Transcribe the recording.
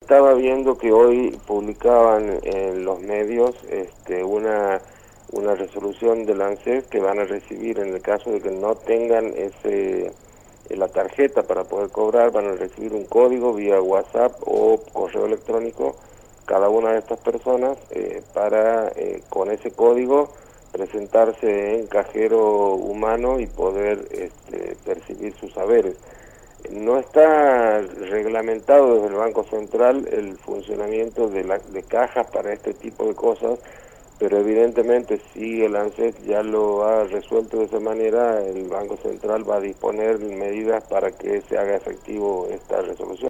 estaba viendo que hoy publicaban en los medios una resolución del ANSES que van a recibir en el caso de que no tengan la tarjeta para poder cobrar, van a recibir un código vía WhatsApp o correo electrónico cada una de estas personas para con ese código presentarse en cajero humano y poder percibir sus saberes. No está reglamentado desde el Banco Central el funcionamiento de cajas para este tipo de cosas, pero evidentemente si el ANSES ya lo ha resuelto de esa manera, el Banco Central va a disponer medidas para que se haga efectivo esta resolución.